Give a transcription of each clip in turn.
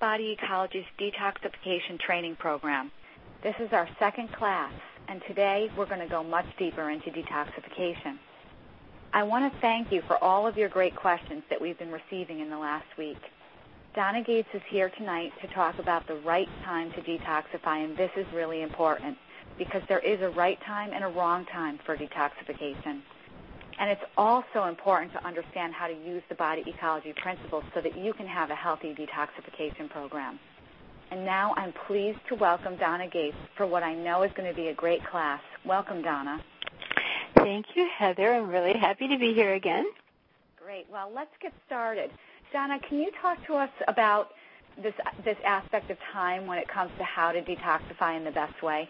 Body Ecology's detoxification training program. This is our second class, and today we're going to go much deeper into detoxification. I want to thank you for all of your great questions that we've been receiving in the last week. Donna Gates is here tonight to talk about the right time to detoxify, and this is really important because there is a right time and a wrong time for detoxification. And it's also important to understand how to use the body ecology principles so that you can have a healthy detoxification program. And now I'm pleased to welcome Donna Gates for what I know is going to be a great class. Welcome, Donna. Thank you, Heather. I'm really happy to be here again. Great. Well, let's get started. Donna, can you talk to us about this aspect of time when it comes to how to detoxify in the best way?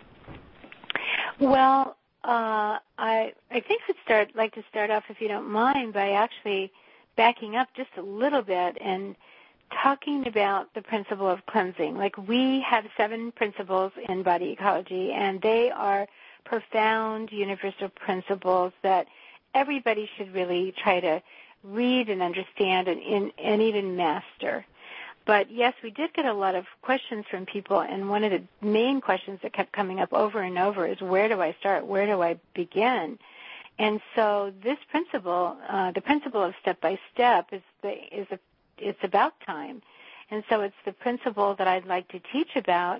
Well, I think I'd like to start off, if you don't mind, by actually backing up just a little bit and talking about the principle of cleansing. Like, we have 7 principles in body ecology, and they are profound universal principles that everybody should really try to read and understand and even master. But yes, we did get a lot of questions from people, and one of the main questions that kept coming up over and over is, where do I start? Where do I begin? And so this principle, the principle of step by step, it's about time. And so it's the principle that I'd like to teach about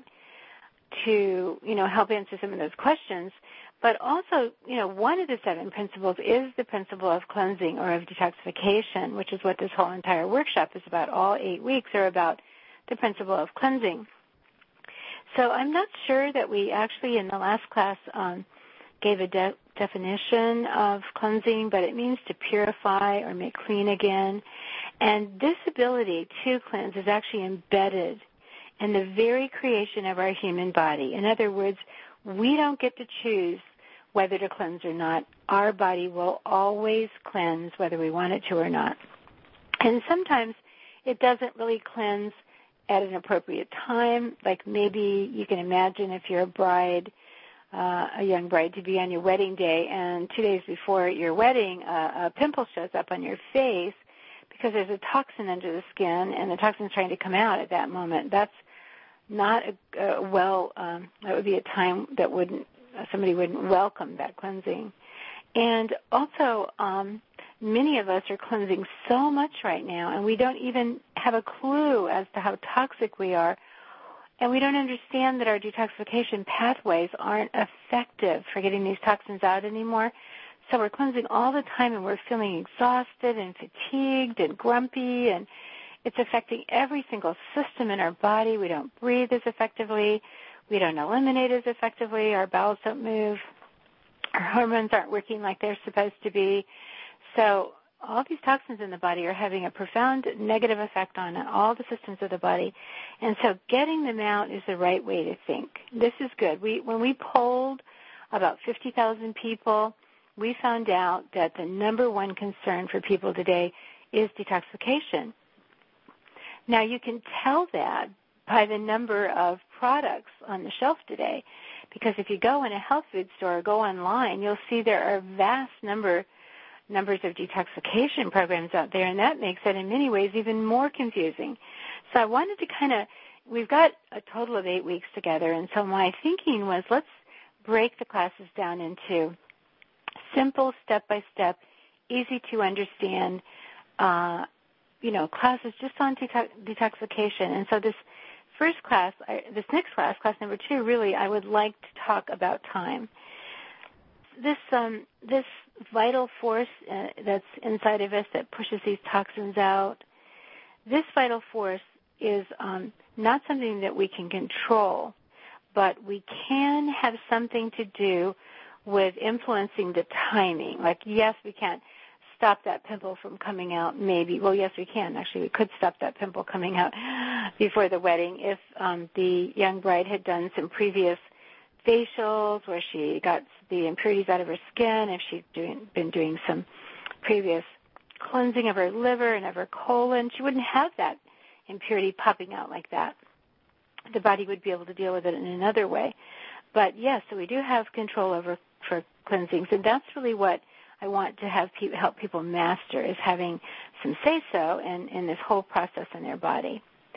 to, help answer some of those questions. But also, one of the 7 principles is the principle of cleansing or of detoxification, which is what this whole entire workshop is about. All 8 weeks are about the principle of cleansing. So I'm not sure that we actually in the last class gave a definition of cleansing, but it means to purify or make clean again. And this ability to cleanse is actually embedded in the very creation of our human body. In other words, we don't get to choose whether to cleanse or not. Our body will always cleanse whether we want it to or not. And sometimes it doesn't really cleanse at an appropriate time. Like, maybe you can imagine if you're a bride, a young bride to be on your wedding day, and 2 days before your wedding, a pimple shows up on your face because there's a toxin under the skin, and the toxin's trying to come out at that moment. That's not that would be a time that somebody wouldn't welcome that cleansing. And also, many of us are cleansing so much right now, and we don't even have a clue as to how toxic we are, and we don't understand that our detoxification pathways aren't effective for getting these toxins out anymore. So we're cleansing all the time, and we're feeling exhausted and fatigued and grumpy, and it's affecting every single system in our body. We don't breathe as effectively. We don't eliminate as effectively. Our bowels don't move. Our hormones aren't working like they're supposed to be. So all these toxins in the body are having a profound negative effect on all the systems of the body. And so getting them out is the right way to think. This is good. When we polled about 50,000 people, we found out that the number one concern for people today is detoxification. Now, you can tell that by the number of products on the shelf today, because if you go in a health food store or go online, you'll see there are vast numbers of detoxification programs out there, and that makes it in many ways even more confusing. So I wanted to we've got a total of 8 weeks together, and so my thinking was, let's break the classes down into simple, step-by-step, easy-to-understand classes just on detoxification. And so this next class, class number 2, really, I would like to talk about time. This vital force that's inside of us that pushes these toxins out, this vital force is not something that we can control, but we can have something to do with influencing the timing. Like, yes, we can't stop that pimple from coming out, maybe. Well, yes, we can. Actually, we could stop that pimple coming out before the wedding if the young bride had done some previous facials where she got the impurities out of her skin, if she'd been doing some previous cleansing of her liver and of her colon. She wouldn't have that impurity popping out like that. The body would be able to deal with it in another way. But, yes, so we do have control for cleansings, and that's really what I want to help people master, is having some say-so in this whole process in their body.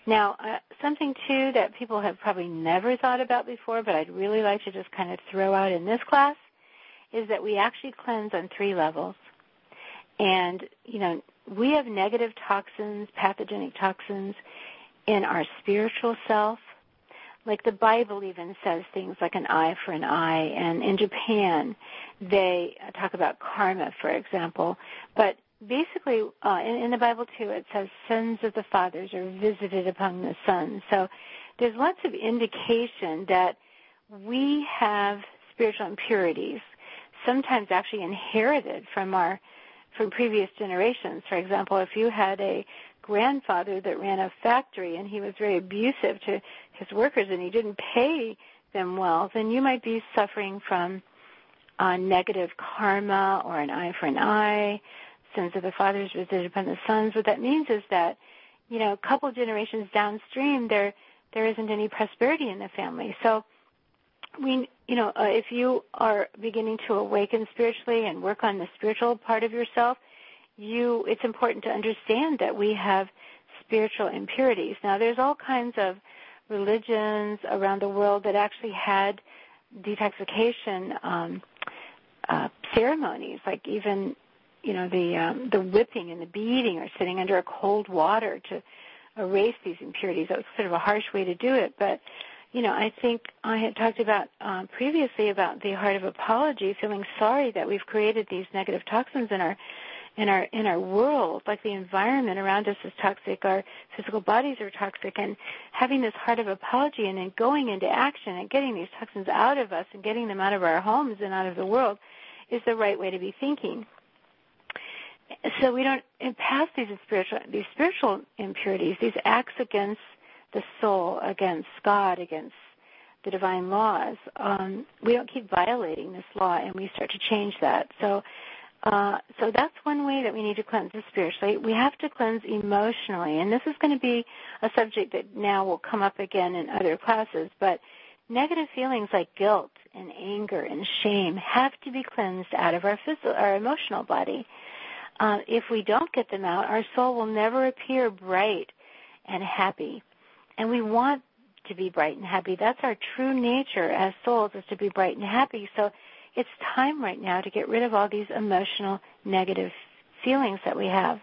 Now, something, too, that people have probably never thought about before, but I'd really like to just kind of throw out in this class, is that we actually cleanse on 3 levels. And, we have negative toxins, pathogenic toxins in our spiritual self. Like the Bible even says things like an eye for an eye. And in Japan, they talk about karma, for example. But basically, in the Bible, too, it says sins of the fathers are visited upon the sons. So there's lots of indication that we have spiritual impurities, sometimes actually inherited from previous generations. For example, if you had a grandfather that ran a factory and he was very abusive to his workers and he didn't pay them well, then you might be suffering from negative karma or an eye for an eye, sins of the fathers visited upon the sons. What that means is that, a couple generations downstream, there isn't any prosperity in the family. So if you are beginning to awaken spiritually and work on the spiritual part of yourself, it's important to understand that we have spiritual impurities. Now, there's all kinds of religions around the world that actually had detoxification ceremonies, like even, the whipping and the beating or sitting under a cold water to erase these impurities. That was sort of a harsh way to do it, but I think I had talked about previously about the heart of apology, feeling sorry that we've created these negative toxins in our world, like the environment around us is toxic, our physical bodies are toxic, and having this heart of apology and then going into action and getting these toxins out of us and getting them out of our homes and out of the world is the right way to be thinking. So we don't pass these spiritual impurities, these acts against the soul, against God, against the divine laws. We don't keep violating this law, and we start to change that. So that's one way that we need to cleanse spiritually. We have to cleanse emotionally, and this is going to be a subject that now will come up again in other classes, but negative feelings like guilt and anger and shame have to be cleansed out of our emotional body. If we don't get them out, our soul will never appear bright and happy. And we want to be bright and happy. That's our true nature as souls, is to be bright and happy. So it's time right now to get rid of all these emotional negative feelings that we have.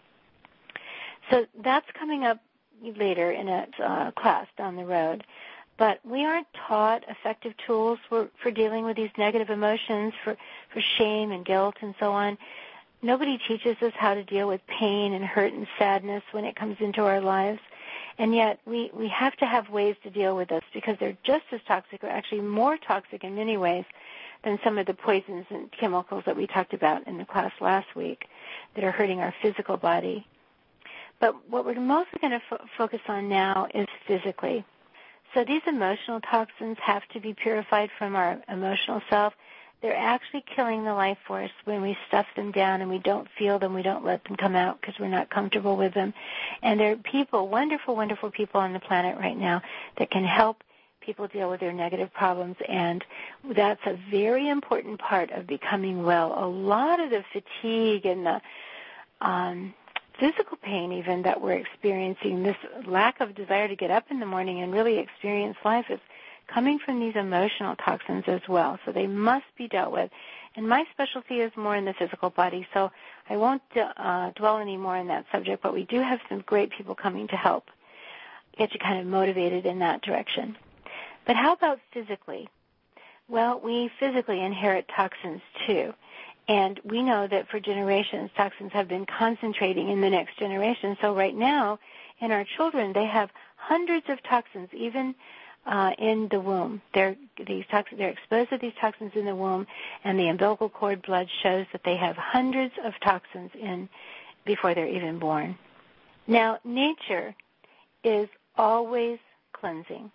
So that's coming up later in a class down the road. But we aren't taught effective tools for dealing with these negative emotions, for shame and guilt and so on. Nobody teaches us how to deal with pain and hurt and sadness when it comes into our lives. And yet we have to have ways to deal with this because they're just as toxic, or actually more toxic in many ways, than some of the poisons and chemicals that we talked about in the class last week that are hurting our physical body. But what we're mostly going to focus on now is physically. So these emotional toxins have to be purified from our emotional self. They're actually killing the life force when we stuff them down and we don't feel them, we don't let them come out because we're not comfortable with them. And there are people, wonderful, wonderful people on the planet right now that can help people deal with their negative problems, and that's a very important part of becoming well. A lot of the fatigue and the physical pain even that we're experiencing, this lack of desire to get up in the morning and really experience life, is coming from these emotional toxins as well. So they must be dealt with. And my specialty is more in the physical body, so I won't dwell any more on that subject, but we do have some great people coming to help get you kind of motivated in that direction. But how about physically? Well, we physically inherit toxins too. And we know that for generations, toxins have been concentrating in the next generation. So right now, in our children, they have hundreds of toxins, even in the womb. They're exposed to these toxins in the womb, and the umbilical cord blood shows that they have hundreds of toxins in before they're even born. Now, nature is always cleansing.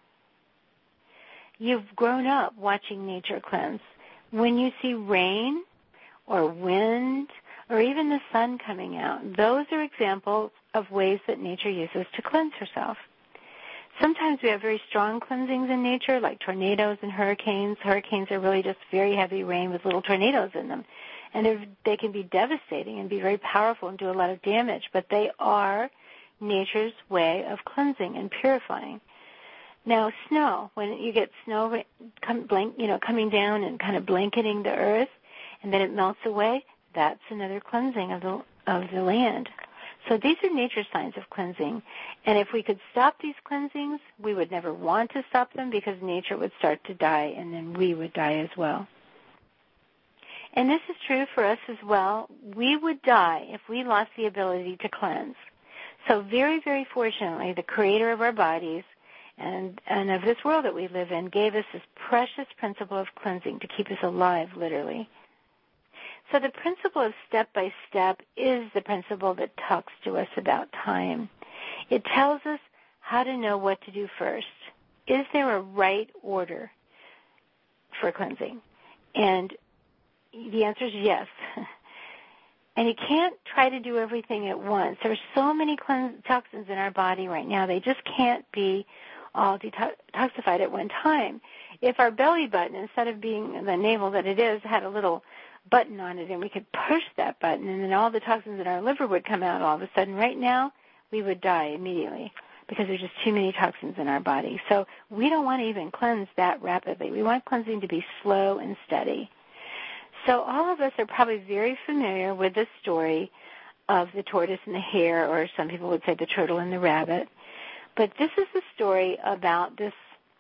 You've grown up watching nature cleanse. When you see rain or wind or even the sun coming out, those are examples of ways that nature uses to cleanse herself. Sometimes we have very strong cleansings in nature, like tornadoes and hurricanes. Hurricanes are really just very heavy rain with little tornadoes in them. And they can be devastating and be very powerful and do a lot of damage, but they are nature's way of cleansing and purifying. Now, snow, when you get snow coming down and kind of blanketing the earth, and then it melts away, that's another cleansing of the land. So these are nature's signs of cleansing. And if we could stop these cleansings, we would never want to stop them because nature would start to die, and then we would die as well. And this is true for us as well. We would die if we lost the ability to cleanse. So very, very fortunately, the creator of our bodies and of this world that we live in gave us this precious principle of cleansing to keep us alive, literally. So the principle of step by step is the principle that talks to us about time. It tells us how to know what to do first. Is there a right order for cleansing? And the answer is yes. And you can't try to do everything at once. There are so many toxins in our body right now, they just can't be all detoxified at one time. If our belly button, instead of being the navel that it is, had a little button on it and we could push that button and then all the toxins in our liver would come out all of a sudden, right now we would die immediately because there's just too many toxins in our body. So we don't want to even cleanse that rapidly. We want cleansing to be slow and steady. So all of us are probably very familiar with the story of the tortoise and the hare, or some people would say the turtle and the rabbit. But this is the story about this.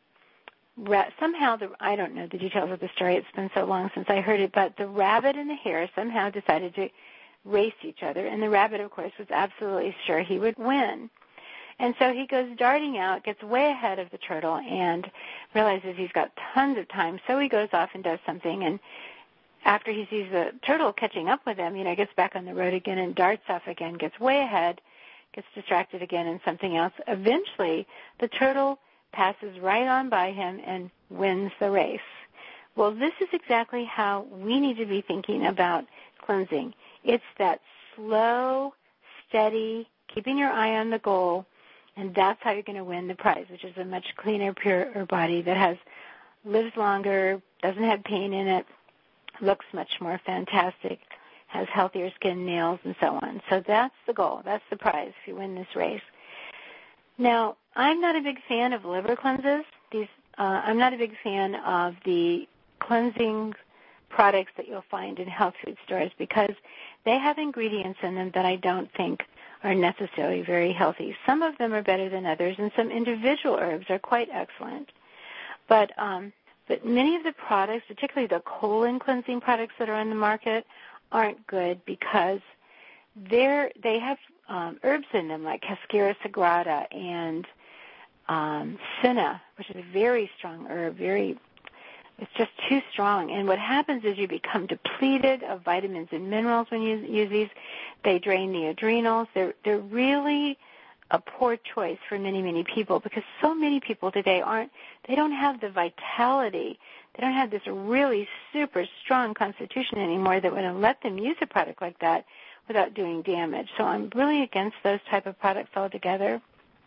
I don't know the details of the story. It's been so long since I heard it, but the rabbit and the hare somehow decided to race each other, and the rabbit, of course, was absolutely sure he would win. And so he goes darting out, gets way ahead of the turtle, and realizes he's got tons of time, so he goes off and does something, and after he sees the turtle catching up with him, gets back on the road again and darts off again, gets way ahead, gets distracted again in something else. Eventually, the turtle passes right on by him and wins the race. Well, this is exactly how we need to be thinking about cleansing. It's that slow, steady, keeping your eye on the goal, and that's how you're going to win the prize, which is a much cleaner, purer body that lives longer, doesn't have pain in it, looks much more fantastic, has healthier skin, nails, and so on. So that's the goal. That's the prize if you win this race. Now, I'm not a big fan of liver cleanses. I'm not a big fan of the cleansing products that you'll find in health food stores because they have ingredients in them that I don't think are necessarily very healthy. Some of them are better than others, and some individual herbs are quite excellent. But many of the products, particularly the colon cleansing products that are on the market, aren't good because they have herbs in them like Cascara sagrada and senna, which is a very strong herb. It's just too strong. And what happens is you become depleted of vitamins and minerals when you use these. They drain the adrenals. They're really a poor choice for many, many people because so many people today they don't have the vitality. They don't have this really super strong constitution anymore that would let them use a product like that without doing damage. So I'm really against those type of products altogether.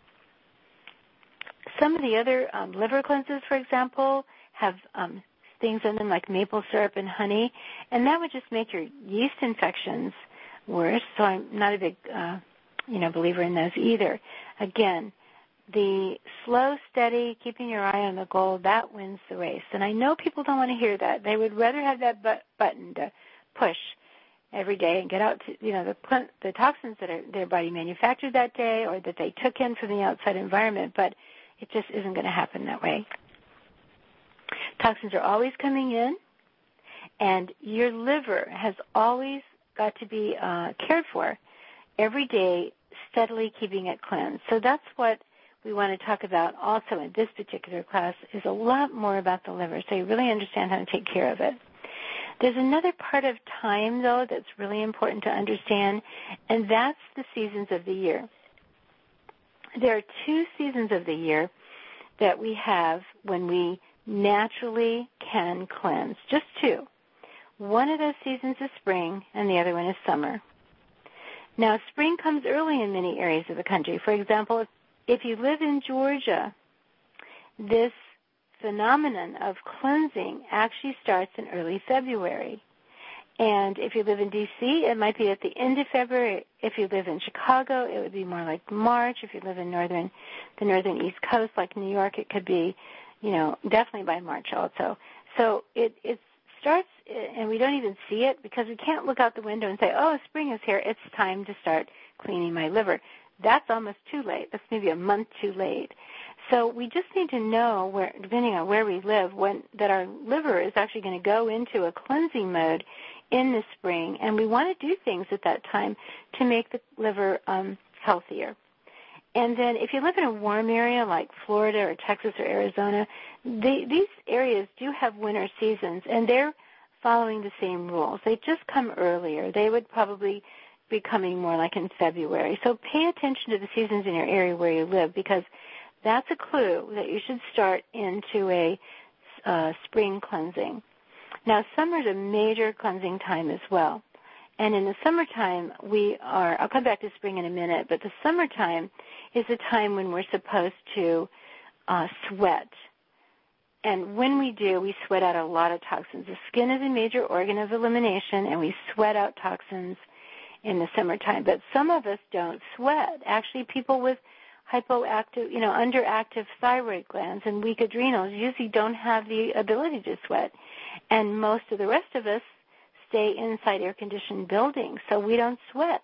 Some of the other liver cleanses, for example, have things in them like maple syrup and honey, and that would just make your yeast infections worse. So I'm not a big believer in those either. Again, the slow, steady, keeping your eye on the goal, that wins the race. And I know people don't want to hear that. They would rather have that button to push every day and get out to, the toxins that their body manufactured that day or that they took in from the outside environment, but it just isn't going to happen that way. Toxins are always coming in, and your liver has always got to be cared for every day, steadily keeping it cleansed. So that's what we want to talk about also in this particular class is a lot more about the liver, so you really understand how to take care of it. There's another part of time, though, that's really important to understand, and that's the seasons of the year. There are two seasons of the year that we have when we naturally can cleanse, just two. One of those seasons is spring, and the other one is summer. Now, spring comes early in many areas of the country. For example, if you live in Georgia, this phenomenon of cleansing actually starts in early February. And if you live in D.C., it might be at the end of February. If you live in Chicago, it would be more like March. If you live in the northern East Coast, like New York, it could be, definitely by March also. So it starts, and we don't even see it because we can't look out the window and say, oh, spring is here. It's time to start cleaning my liver. That's almost too late. That's maybe a month too late. So we just need to know, where, depending on where we live, that our liver is actually going to go into a cleansing mode in the spring, and we want to do things at that time to make the liver healthier. And then if you live in a warm area like Florida or Texas or Arizona, these areas do have winter seasons, and they're following the same rules. They just come earlier. They would probably be coming more like in February. So pay attention to the seasons in your area where you live, because that's a clue that you should start into a spring cleansing. Now, summer is a major cleansing time as well. And in the summertime, I'll come back to spring in a minute, but the summertime is a time when we're supposed to sweat. And when we do, we sweat out a lot of toxins. The skin is a major organ of elimination, and we sweat out toxins in the summertime. But some of us don't sweat. Actually, people with hypoactive, underactive thyroid glands and weak adrenals usually don't have the ability to sweat. And most of the rest of us stay inside air-conditioned buildings, so we don't sweat.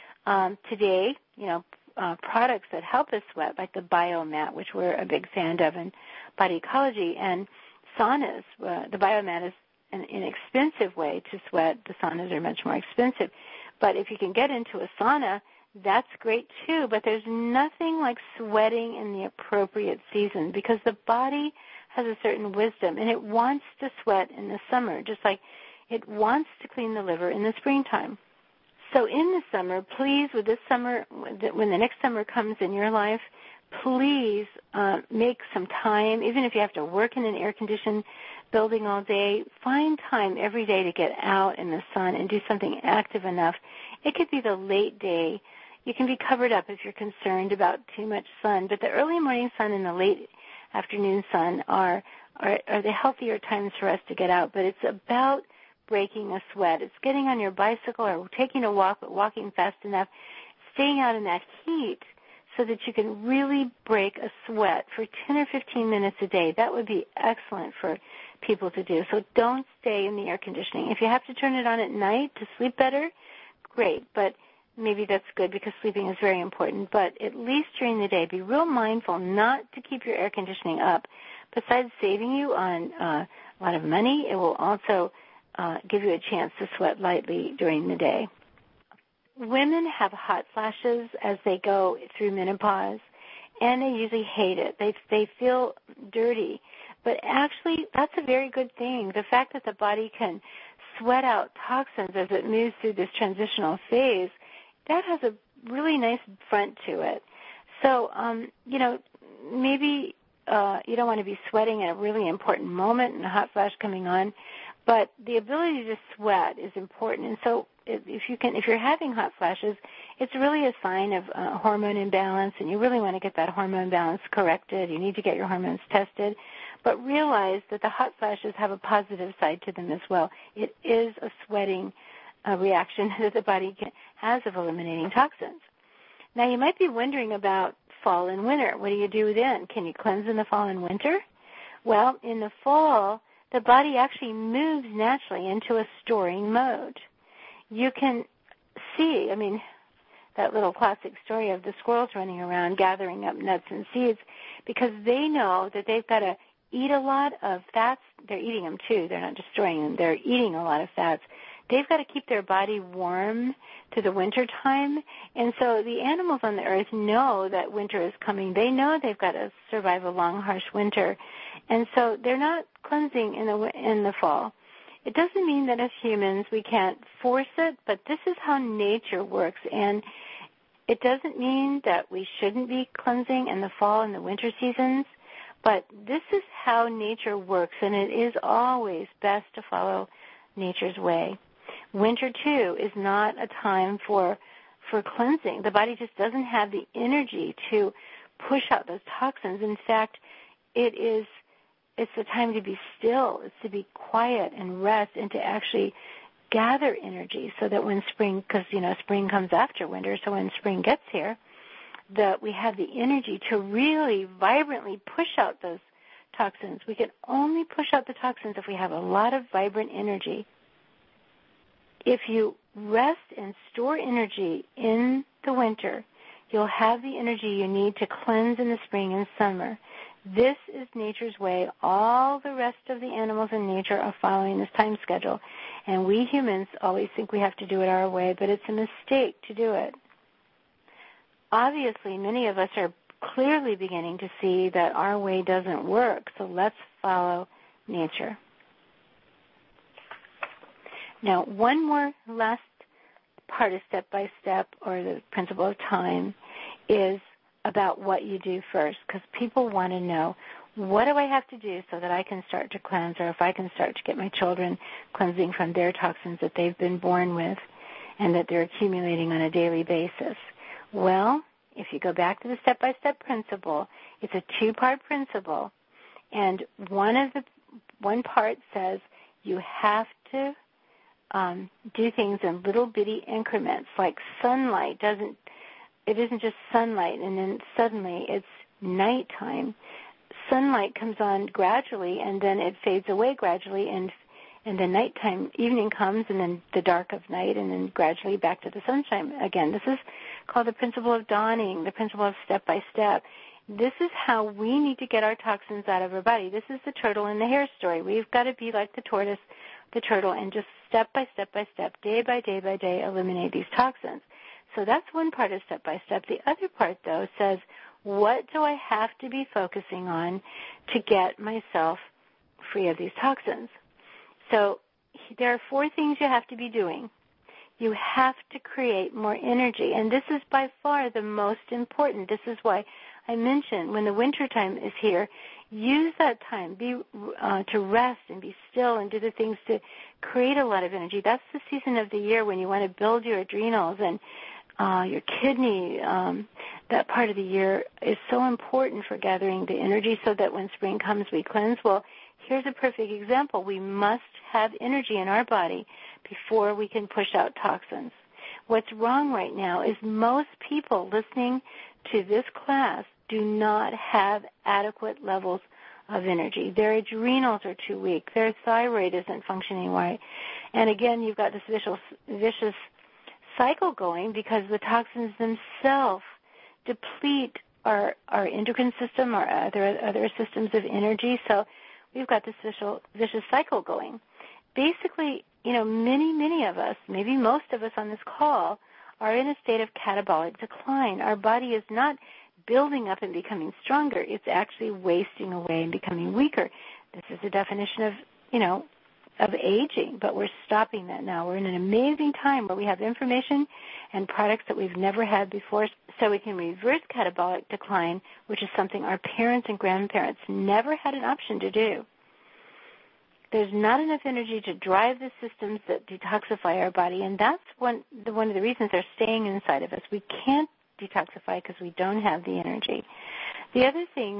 Today, products that help us sweat, like the Biomat, which we're a big fan of in Body Ecology, and saunas. The Biomat is an inexpensive way to sweat. The saunas are much more expensive. But if you can get into a sauna, that's great too, but there's nothing like sweating in the appropriate season, because the body has a certain wisdom, and it wants to sweat in the summer, just like it wants to clean the liver in the springtime. So in the summer, please, with this summer, when the next summer comes in your life, please make some time, even if you have to work in an air-conditioned building all day, find time every day to get out in the sun and do something active enough. It could be the late day. You can be covered up if you're concerned about too much sun, but the early morning sun and the late afternoon sun are the healthier times for us to get out. But it's about breaking a sweat. It's getting on your bicycle or taking a walk, but walking fast enough, staying out in that heat so that you can really break a sweat for 10 or 15 minutes a day. That would be excellent for people to do. So don't stay in the air conditioning. If you have to turn it on at night to sleep better, great, but maybe that's good because sleeping is very important. But at least during the day, be real mindful not to keep your air conditioning up. Besides saving you on a lot of money, it will also give you a chance to sweat lightly during the day. Women have hot flashes as they go through menopause, and they usually hate it. They feel dirty. But actually, that's a very good thing. The fact that the body can sweat out toxins as it moves through this transitional phase, that has a really nice front to it. So, maybe you don't want to be sweating at a really important moment and a hot flash coming on, but the ability to sweat is important. And so if you're having hot flashes, it's really a sign of hormone imbalance, and you really want to get that hormone balance corrected. You need to get your hormones tested. But realize that the hot flashes have a positive side to them as well. It is a sweating reaction that the body has of eliminating toxins. Now, you might be wondering about fall and winter. What do you do then? Can you cleanse in the fall and winter? Well, in the fall, the body actually moves naturally into a storing mode. You can see, that little classic story of the squirrels running around gathering up nuts and seeds, because they know that they've got to eat a lot of fats. They're eating them too. They're not destroying them. They're eating a lot of fats. They've got to keep their body warm to the winter time. And so the animals on the earth know that winter is coming. They know they've got to survive a long, harsh winter. And so they're not cleansing in the fall. It doesn't mean that as humans we can't force it, but this is how nature works. And it doesn't mean that we shouldn't be cleansing in the fall and the winter seasons, but this is how nature works, and it is always best to follow nature's way. Winter, too, is not a time for cleansing. The body just doesn't have the energy to push out those toxins. In fact, it's the time to be still. It's to be quiet and rest and to actually gather energy so that when spring, because, spring comes after winter, so when spring gets here, that we have the energy to really vibrantly push out those toxins. We can only push out the toxins if we have a lot of vibrant energy. If you rest and store energy in the winter, you'll have the energy you need to cleanse in the spring and summer. This is nature's way. All the rest of the animals in nature are following this time schedule. And we humans always think we have to do it our way, but it's a mistake to do it. Obviously, many of us are clearly beginning to see that our way doesn't work, so let's follow nature. Now, one more last part of step-by-step, or the principle of time, is about what you do first, because people want to know, what do I have to do so that I can start to cleanse, or if I can start to get my children cleansing from their toxins that they've been born with and that they're accumulating on a daily basis? Well, if you go back to the step-by-step principle, it's a two-part principle, and one part says you have to do things in little bitty increments, like sunlight it isn't just sunlight and then suddenly it's nighttime. Sunlight comes on gradually and then it fades away gradually, and then nighttime, evening comes, and then the dark of night, and then gradually back to the sunshine again. This is called the principle of dawning, the principle of step-by-step. This is how we need to get our toxins out of our body. This is the turtle and the hare story. We've got to be like the tortoise, the turtle, and just step by step by step, day by day by day, eliminate these toxins. So that's one part of step-by-step. The other part, though, says, what do I have to be focusing on to get myself free of these toxins? So there are 4 things you have to be doing. You have to create more energy, and this is by far the most important. This is why I mentioned when the winter time is here, use that time to rest and be still and do the things to create a lot of energy. That's the season of the year when you want to build your adrenals and your kidney. That part of the year is so important for gathering the energy so that when spring comes we cleanse. Well, here's a perfect example. We must have energy in our body before we can push out toxins. What's wrong right now is most people listening to this class do not have adequate levels of energy. Their adrenals are too weak. Their thyroid isn't functioning right. And again, you've got this vicious cycle going because the toxins themselves deplete our endocrine system, our other systems of energy. So we've got this vicious cycle going. Basically, many of us, maybe most of us on this call, are in a state of catabolic decline. Our body is not building up and becoming stronger. It's actually wasting away and becoming weaker. This is the definition of aging, but we're stopping that now. We're in an amazing time where we have information and products that we've never had before, so we can reverse catabolic decline, which is something our parents and grandparents never had an option to do. There's not enough energy to drive the systems that detoxify our body, and that's one of the reasons they're staying inside of us. We can't detoxify because we don't have the energy. The other things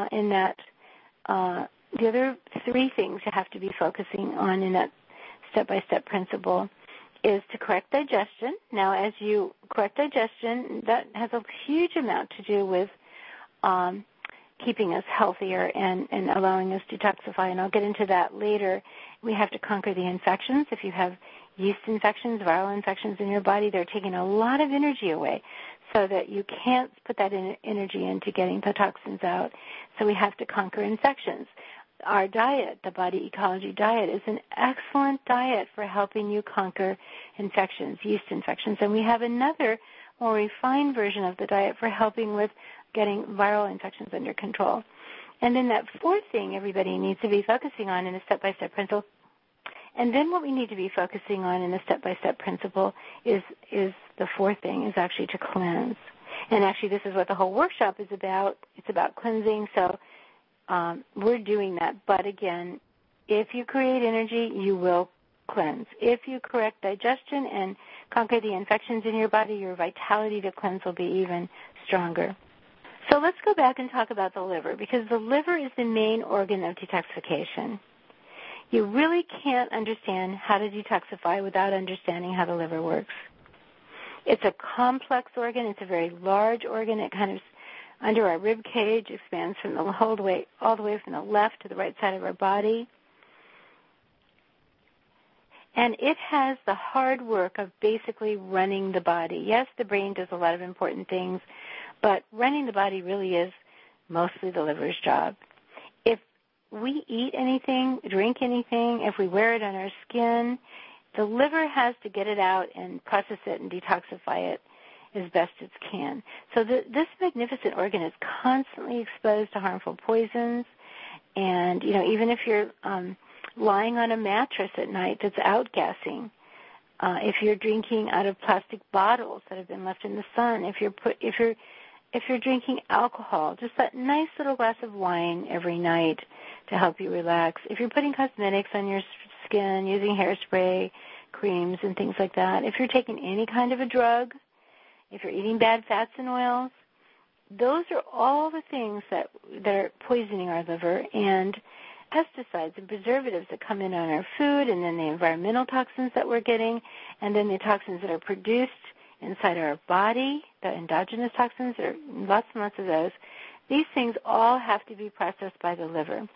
the other 3 things you have to be focusing on in that step-by-step principle is to correct digestion. Now, as you correct digestion, that has a huge amount to do with keeping us healthier and allowing us to detoxify, and I'll get into that later. We have to conquer the infections. If you have yeast infections, viral infections in your body, they're taking a lot of energy away so that you can't put that energy into getting the toxins out. So we have to conquer infections. Our diet, the Body Ecology Diet, is an excellent diet for helping you conquer infections, yeast infections. And we have another more refined version of the diet for helping with getting viral infections under control. And then that 4th thing everybody needs to be focusing on in a step-by-step principle. And then what we need to be focusing on in the step-by-step principle is the 4th thing is actually to cleanse. And actually this is what the whole workshop is about. It's about cleansing. So we're doing that. But again, if you create energy, you will cleanse. If you correct digestion and conquer the infections in your body, your vitality to cleanse will be even stronger. So let's go back and talk about the liver, because the liver is the main organ of detoxification. You really can't understand how to detoxify without understanding how the liver works. It's a complex organ. It's a very large organ. It kind of under our rib cage expands from all the way from the left to the right side of our body. And it has the hard work of basically running the body. Yes, the brain does a lot of important things, but running the body really is mostly the liver's job. If we eat anything, drink anything, if we wear it on our skin, the liver has to get it out and process it and detoxify it as best it can. So this magnificent organ is constantly exposed to harmful poisons. And, even if you're lying on a mattress at night that's outgassing, if you're drinking out of plastic bottles that have been left in the sun, if you're drinking alcohol, just that nice little glass of wine every night to help you relax, if you're putting cosmetics on your skin, using hairspray, creams, and things like that, if you're taking any kind of a drug, if you're eating bad fats and oils, those are all the things that are poisoning our liver, and pesticides and preservatives that come in on our food, and then the environmental toxins that we're getting, and then the toxins that are produced inside our body, the endogenous toxins, there are lots and lots of those. These things all have to be processed by the liver.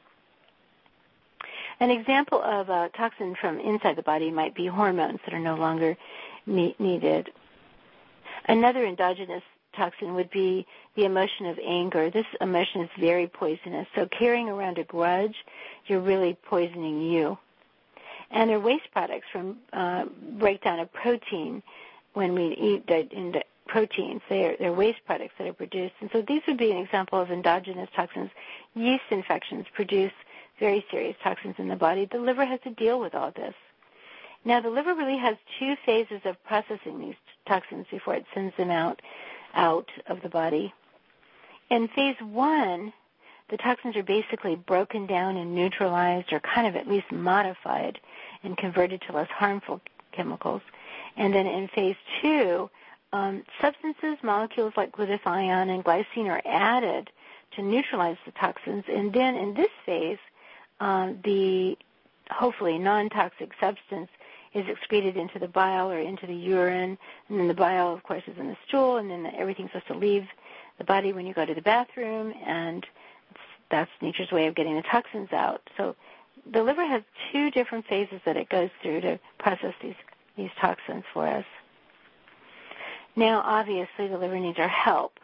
An example of a toxin from inside the body might be hormones that are no longer needed. Another endogenous toxin would be the emotion of anger. This emotion is very poisonous. So carrying around a grudge, you're really poisoning you. And they're waste products from breakdown of protein when we eat proteins. They're waste products that are produced. And so these would be an example of endogenous toxins. Yeast infections produce very serious toxins in the body. The liver has to deal with all this. Now, the liver really has two phases of processing these toxins before it sends them out of the body. In phase one, the toxins are basically broken down and neutralized, or kind of at least modified and converted to less harmful chemicals. And then in phase two, substances, molecules like glutathione and glycine are added to neutralize the toxins. And then in this phase, the hopefully non-toxic substance is excreted into the bile or into the urine, and then the bile, of course, is in the stool, and then everything's supposed to leave the body when you go to the bathroom, and that's nature's way of getting the toxins out. So the liver has two different phases that it goes through to process these toxins for us. Now, obviously, the liver needs our help.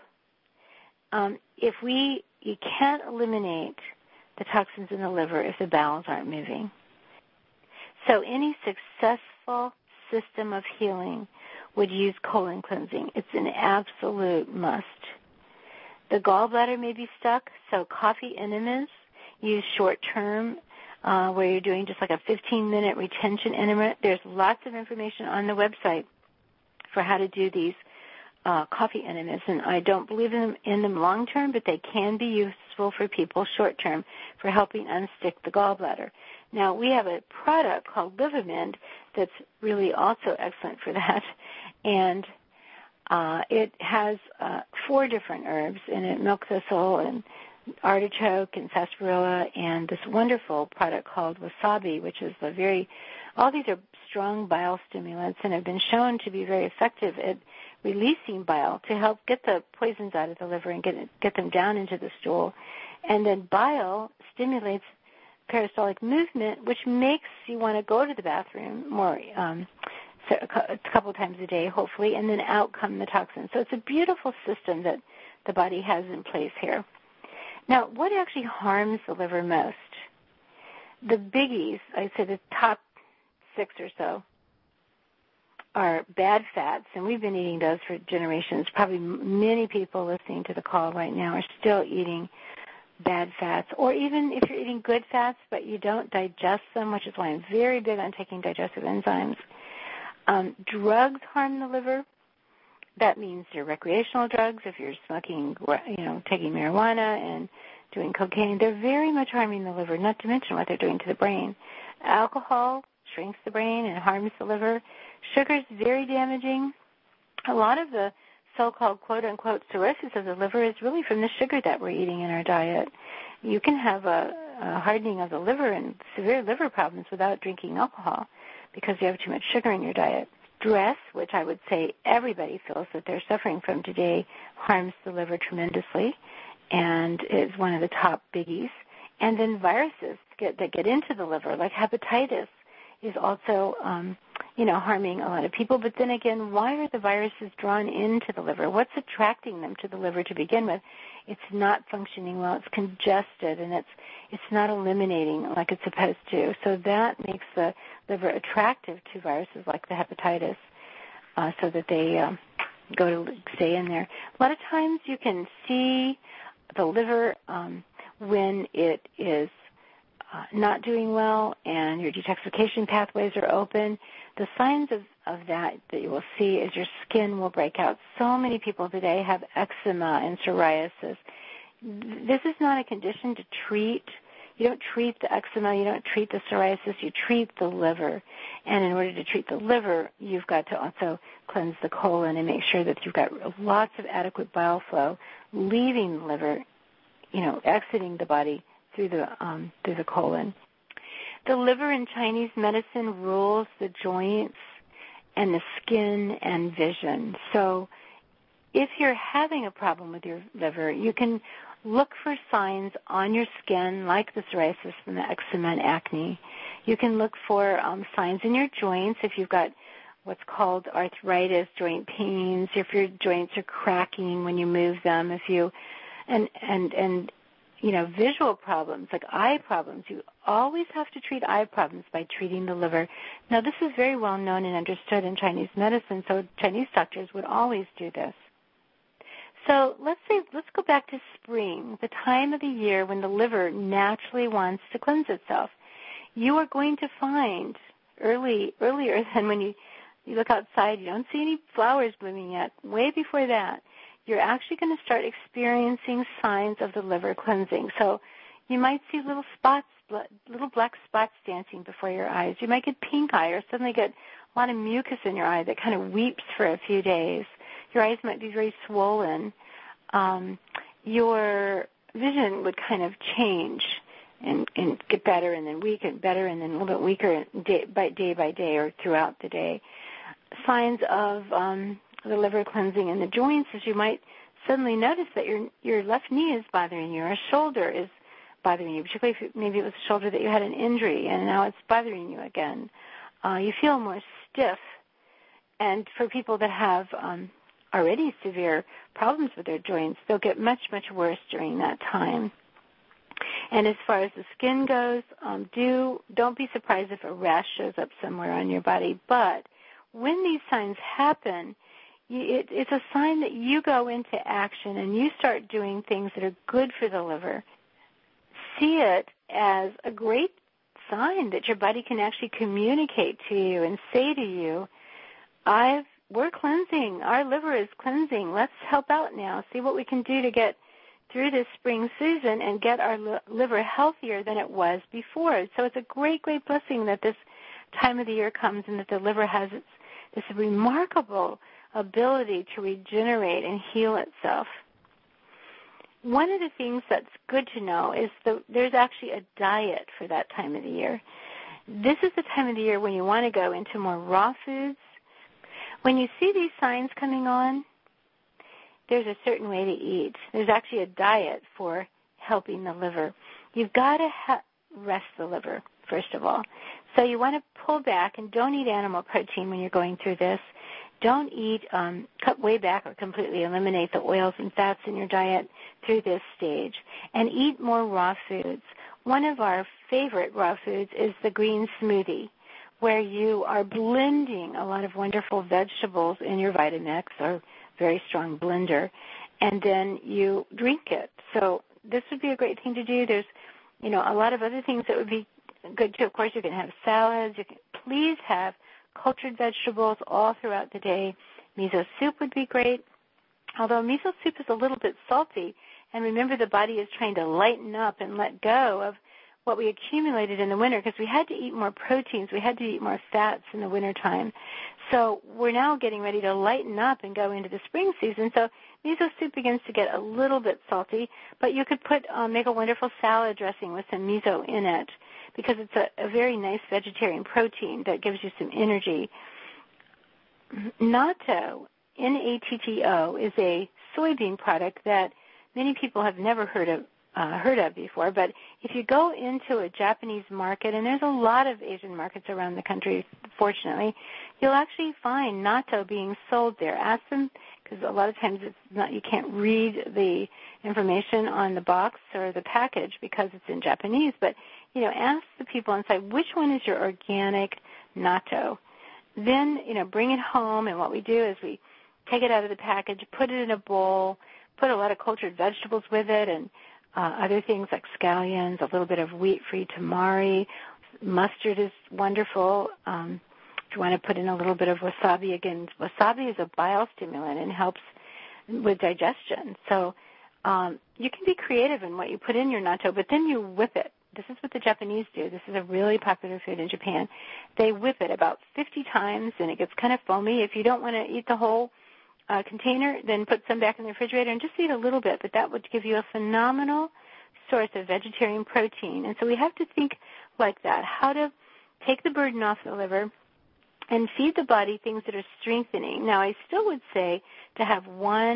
You can't eliminate the toxins in the liver if the bowels aren't moving. So any successful system of healing would use colon cleansing. It's an absolute must. The gallbladder may be stuck, so coffee enemas use short-term where you're doing just like a 15-minute retention enema. There's lots of information on the website for how to do these coffee enemas, and I don't believe in them long-term, but they can be useful for people short-term for helping unstick the gallbladder. Now, we have a product called Livamend that's really also excellent for that, and it has 4 different herbs in it: milk thistle and artichoke and sarsaparilla, and this wonderful product called wasabi, which is all these are strong bile stimulants and have been shown to be very effective at releasing bile to help get the poisons out of the liver and get them down into the stool. And then bile stimulates peristaltic movement, which makes you want to go to the bathroom more, a couple of times a day, hopefully, and then out come the toxins. So it's a beautiful system that the body has in place here. Now, what actually harms the liver most? The biggies, I'd say the top 6 or so, are bad fats, and we've been eating those for generations. Probably many people listening to the call right now are still eating bad fats, or even if you're eating good fats but you don't digest them, which is why I'm very big on taking digestive enzymes. Drugs harm the liver. That means your recreational drugs. If you're smoking, taking marijuana and doing cocaine, they're very much harming the liver, not to mention what they're doing to the brain. Alcohol shrinks the brain and harms the liver. Sugar is very damaging. A lot of the so-called quote-unquote cirrhosis of the liver is really from the sugar that we're eating in our diet. You can have hardening of the liver and severe liver problems without drinking alcohol because you have too much sugar in your diet. Stress, which I would say everybody feels that they're suffering from today, harms the liver tremendously and is one of the top biggies. And then viruses that get into the liver, like hepatitis, is also, harming a lot of people. But then again, why are the viruses drawn into the liver? What's attracting them to the liver to begin with? It's not functioning well. It's congested, and it's not eliminating like it's supposed to. So that makes the liver attractive to viruses like the hepatitis, so that they go to stay in there. A lot of times you can see the liver when it is not doing well and your detoxification pathways are open. The signs of that you will see is your skin will break out. So many people today have eczema and psoriasis. This is not a condition to treat. You don't treat the eczema, you don't treat the psoriasis, you treat the liver. And in order to treat the liver, you've got to also cleanse the colon and make sure that you've got lots of adequate bile flow leaving the liver, exiting the body through the colon. The liver in Chinese medicine rules the joints and the skin and vision. So if you're having a problem with your liver, you can look for signs on your skin like the psoriasis and the eczema and acne. You can look for signs in your joints if you've got what's called arthritis, joint pains, if your joints are cracking when you move them, if you visual problems, like eye problems. You always have to treat eye problems by treating the liver. Now, this is very well known and understood in Chinese medicine, so Chinese doctors would always do this. So let's go back to spring, the time of the year when the liver naturally wants to cleanse itself. You are going to find earlier than when you look outside, you don't see any flowers blooming yet. Way before that, you're actually going to start experiencing signs of the liver cleansing. So you might see little black spots dancing before your eyes. You might get pink eye or suddenly get a lot of mucus in your eye that kind of weeps for a few days. Your eyes might be very swollen. Your vision would kind of change and get better and then weaken, better and then a little bit weaker day by day or throughout the day. Signs of the liver cleansing in the joints is you might suddenly notice that your left knee is bothering you, or a shoulder is bothering you, particularly if maybe it was a shoulder that you had an injury and now it's bothering you again. You feel more stiff. And for people that have already severe problems with their joints, they'll get much, much worse during that time. And as far as the skin goes, don't be surprised if a rash shows up somewhere on your body. But when these signs happen, it's a sign that you go into action and you start doing things that are good for the liver. See it as a great sign that your body can actually communicate to you and say to you, we're cleansing. Our liver is cleansing. Let's help out now. See what we can do to get through this spring season and get our liver healthier than it was before. So it's a great, great blessing that this time of the year comes and that the liver has this remarkable ability to regenerate and heal itself. One of the things that's good to know is there's actually a diet for that time of the year. This is the time of the year when you want to go into more raw foods. When you see these signs coming on, there's a certain way to eat. There's actually a diet for helping the liver. You've got to rest the liver, first of all. So you want to pull back and don't eat animal protein when you're going through this. Don't eat, cut way back or completely eliminate the oils and fats in your diet through this stage. And eat more raw foods. One of our favorite raw foods is the green smoothie, where you are blending a lot of wonderful vegetables in your Vitamix or very strong blender, and then you drink it. So this would be a great thing to do. There's, a lot of other things that would be good too. Of course, you can have salads. You can please have cultured vegetables all throughout the day. Miso soup would be great, although miso soup is a little bit salty. And remember, the body is trying to lighten up and let go of what we accumulated in the winter, because we had to eat more proteins, we had to eat more fats in the wintertime. So we're now getting ready to lighten up and go into the spring season. So miso soup begins to get a little bit salty, but you could make a wonderful salad dressing with some miso in it, because it's a very nice vegetarian protein that gives you some energy. Natto, N-A-T-T-O, is a soybean product that many people have never heard of before, but if you go into a Japanese market, and there's a lot of Asian markets around the country, fortunately, you'll actually find natto being sold there. Ask them, because a lot of times you can't read the information on the box or the package because it's in Japanese, but ask the people inside, which one is your organic natto? Then, bring it home, and what we do is we take it out of the package, put it in a bowl, put a lot of cultured vegetables with it, and other things like scallions, a little bit of wheat-free tamari. Mustard is wonderful. If you want to put in a little bit of wasabi, again, wasabi is a biostimulant and helps with digestion. So you can be creative in what you put in your natto, but then you whip it. This is what the Japanese do. This is a really popular food in Japan. They whip it about 50 times, and it gets kind of foamy. If you don't want to eat the whole container, then put some back in the refrigerator and just eat a little bit, but that would give you a phenomenal source of vegetarian protein. And so we have to think like that, how to take the burden off the liver and feed the body things that are strengthening. Now, I still would say to have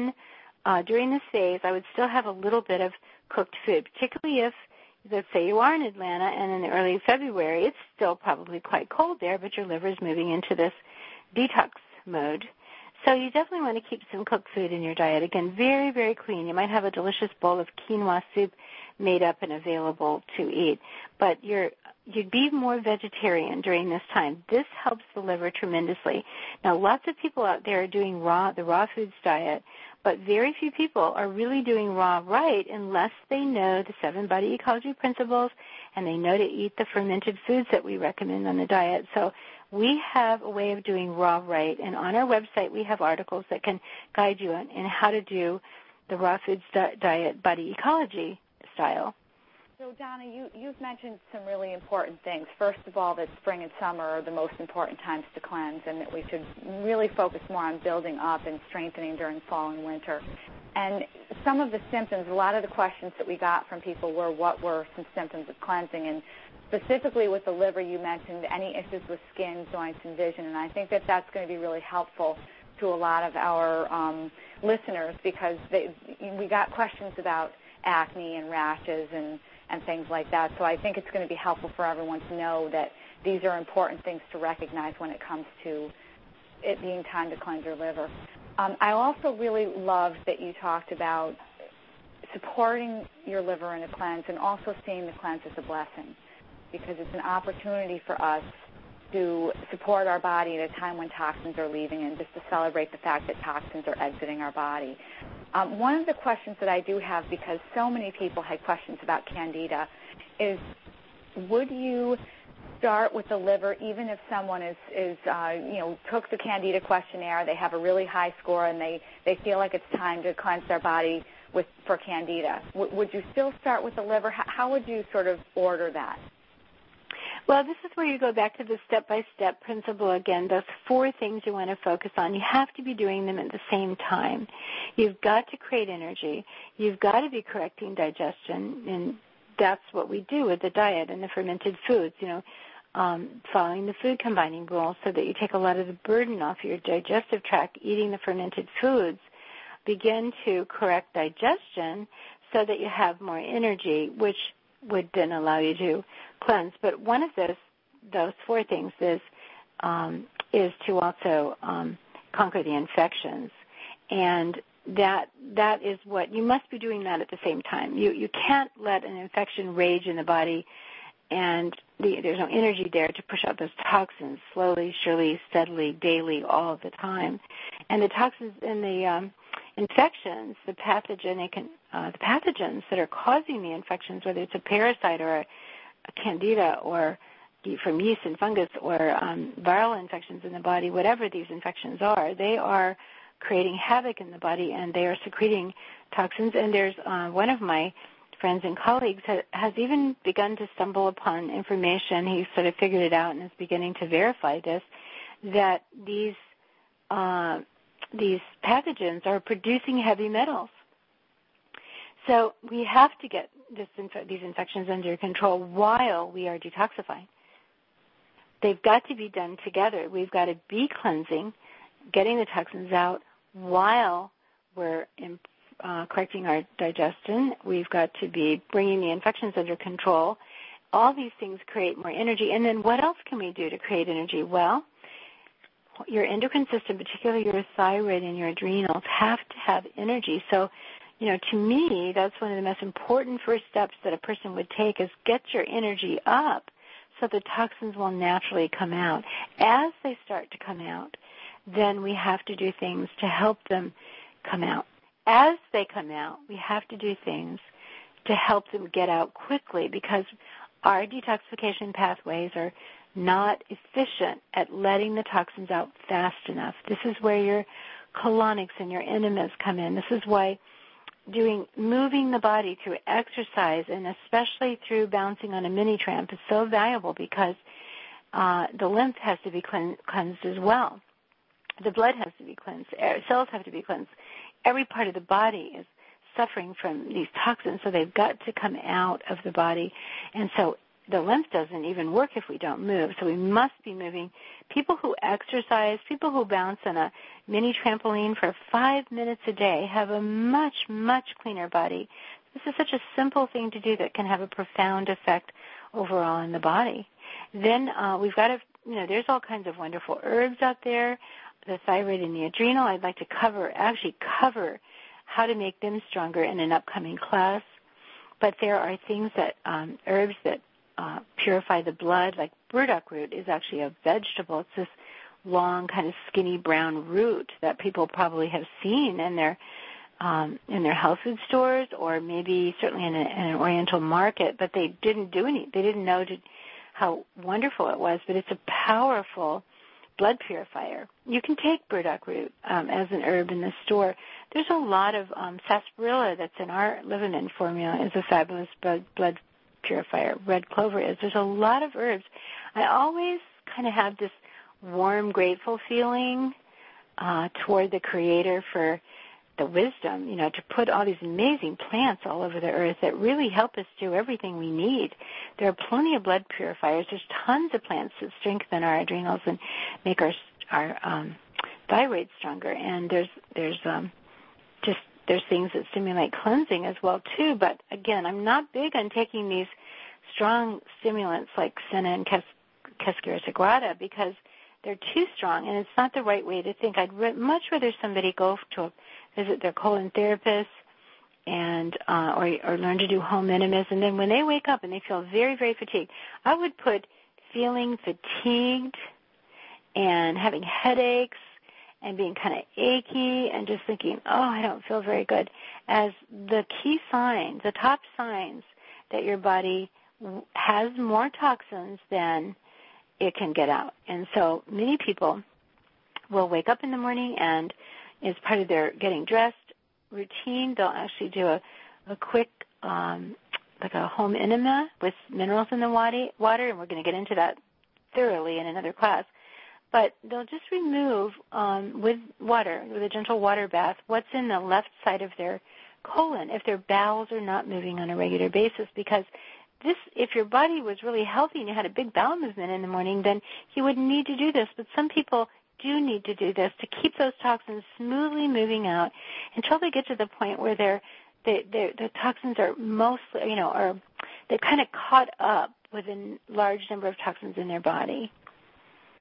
during this phase, I would still have a little bit of cooked food, particularly if, let's say you are in Atlanta and in the early February, it's still probably quite cold there, but your liver is moving into this detox mode. So you definitely want to keep some cooked food in your diet. Again, very, very clean. You might have a delicious bowl of quinoa soup made up and available to eat. But you'd be more vegetarian during this time. This helps the liver tremendously. Now, lots of people out there are doing the raw foods diet, but very few people are really doing raw right unless they know the 7 body ecology principles and they know to eat the fermented foods that we recommend on the diet. So we have a way of doing raw right, and on our website we have articles that can guide you in how to do the raw foods diet body ecology style. So, Donna, you've mentioned some really important things. First of all, that spring and summer are the most important times to cleanse, and that we should really focus more on building up and strengthening during fall and winter. And some of the symptoms, a lot of the questions that we got from people were, what were some symptoms of cleansing? And specifically with the liver, you mentioned any issues with skin, joints, and vision, and I think that that's going to be really helpful to a lot of our listeners, because we got questions about acne and rashes and things like that. So I think it's going to be helpful for everyone to know that these are important things to recognize when it comes to it being time to cleanse your liver. I also really loved that you talked about supporting your liver in a cleanse and also seeing the cleanse as a blessing, because it's an opportunity for us to support our body at a time when toxins are leaving and just to celebrate the fact that toxins are exiting our body. One of the questions that I do have, because so many people had questions about Candida, is would you start with the liver even if someone took the Candida questionnaire, they have a really high score, and they feel like it's time to cleanse their body for Candida? Would you still start with the liver? How would you sort of order that? Well, this is where you go back to the step-by-step principle again. Those 4 things you want to focus on. You have to be doing them at the same time. You've got to create energy. You've got to be correcting digestion, and that's what we do with the diet and the fermented foods, following the food combining rule so that you take a lot of the burden off your digestive tract, eating the fermented foods. Begin to correct digestion so that you have more energy, which would then allow you to cleanse. But one of those 4 things is to also conquer the infections, and that is what you must be doing that at the same time. You can't let an infection rage in the body, and there's no energy there to push out those toxins slowly, surely, steadily, daily, all of the time. And the toxins and the infections, the pathogens that are causing the infections, whether it's a parasite or a candida or from yeast and fungus or viral infections in the body, whatever these infections are, they are creating havoc in the body, and they are secreting toxins. And there's one of my friends and colleagues, has even begun to stumble upon information. He sort of figured it out and is beginning to verify this, that these pathogens are producing heavy metals. So we have to get these infections under control while we are detoxifying. They've got to be done together. We've got to be cleansing, getting the toxins out while we're correcting our digestion. We've got to be bringing the infections under control. All these things create more energy. And then what else can we do to create energy? Well, your endocrine system, particularly your thyroid and your adrenals, have to have energy. So, to me, that's one of the most important first steps that a person would take is get your energy up so the toxins will naturally come out. As they start to come out, then we have to do things to help them come out. As they come out, we have to do things to help them get out quickly because our detoxification pathways are not efficient at letting the toxins out fast enough. This is where your colonics and your enemas come in. This is why moving the body through exercise and especially through bouncing on a mini tramp is so valuable because the lymph has to be cleansed as well. The blood has to be cleansed. Cells have to be cleansed. Every part of the body is suffering from these toxins, so they've got to come out of the body. And so the lymph doesn't even work if we don't move. So we must be moving. People who exercise, people who bounce on a mini trampoline for 5 minutes a day have a much, much cleaner body. This is such a simple thing to do that can have a profound effect overall in the body. Then we've got to, there's all kinds of wonderful herbs out there, the thyroid and the adrenal. I'd like to cover how to make them stronger in an upcoming class. But there are things that, herbs that purify the blood, like burdock root is actually a vegetable. It's this long, kind of skinny brown root that people probably have seen in their health food stores or maybe certainly in an Oriental market, but they didn't They didn't know how wonderful it was, but it's a powerful blood purifier. You can take burdock root as an herb in the store. There's a lot of sarsaparilla that's in our Liverman formula is a fabulous blood purifier. Red clover is. There's a lot of herbs. I always kind of have this warm, grateful feeling toward the Creator for the wisdom, to put all these amazing plants all over the earth that really help us do everything we need. There are plenty of blood purifiers. There's tons of plants that strengthen our adrenals and make our thyroid stronger. And there's things that stimulate cleansing as well too. But again, I'm not big on taking these strong stimulants like senna and Cascara sagrada because they're too strong, and it's not the right way to think. I'd much rather somebody go to visit their colon therapist and or learn to do home enemas, and then when they wake up and they feel very, very fatigued, I would put feeling fatigued and having headaches and being kind of achy and just thinking, I don't feel very good, as the key signs, the top signs that your body has more toxins than it can get out. And so many people will wake up in the morning and as part of their getting dressed routine, they'll actually do a quick, like a home enema with minerals in the water, and we're going to get into that thoroughly in another class. But they'll just remove with water, with a gentle water bath, what's in the left side of their colon if their bowels are not moving on a regular basis. Because if your body was really healthy and you had a big bowel movement in the morning, then you wouldn't need to do this. But some people do need to do this to keep those toxins smoothly moving out until they get to the point where the toxins are mostly, they're kind of caught up with a large number of toxins in their body.